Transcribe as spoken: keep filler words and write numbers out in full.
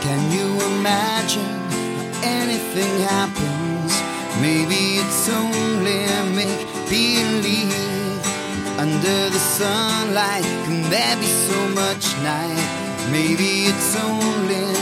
Can you imagine anything happens? Maybe it's only make-believe. Under the sunlight, can there be so much night? Maybe it's only